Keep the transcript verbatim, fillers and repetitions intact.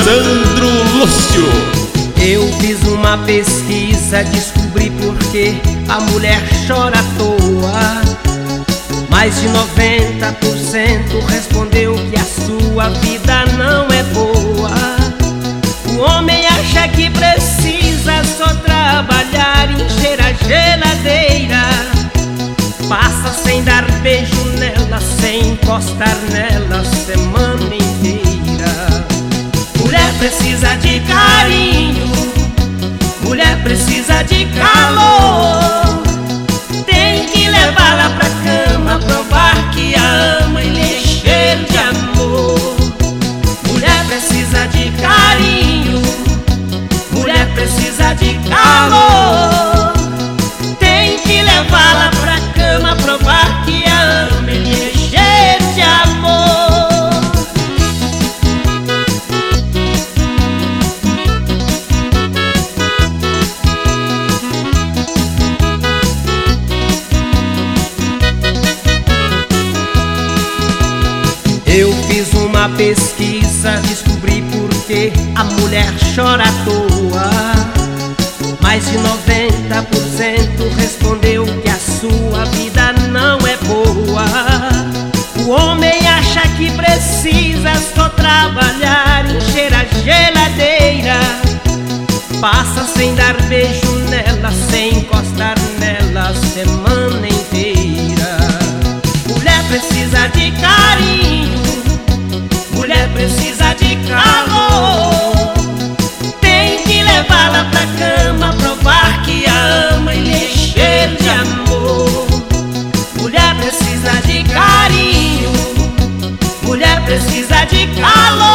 Sandro Lúcio. Eu fiz uma pesquisa, descobri por que a mulher chora à toa. Mais de noventa por cento respondeu que a sua vida não é boa. O homem acha que precisa só trabalhar, encher a geladeira. Passa sem dar beijo nela, sem encostar nela a semana inteira. Mulher precisa de carinho, mulher precisa de calor. Tem que levá-la pra cama, provar que a ama e lhe encher de amor. Mulher precisa de carinho, mulher precisa de calor. Tem que levá-la pra cama, provar que a ama e lhe encher de amor. Eu fiz uma pesquisa, descobri por que a mulher chora à toa. Mais de noventa por cento respondeu que a sua vida não é boa. O homem acha que precisa só trabalhar, encher a geladeira. Passa sem dar beijo nela, sem encostar nela a semana inteira. Mulher precisa de carinho, mulher precisa de calor. Tem que levá-la pra cama, provar que a ama e lhe encher de amor. Mulher precisa de carinho, mulher precisa de calor.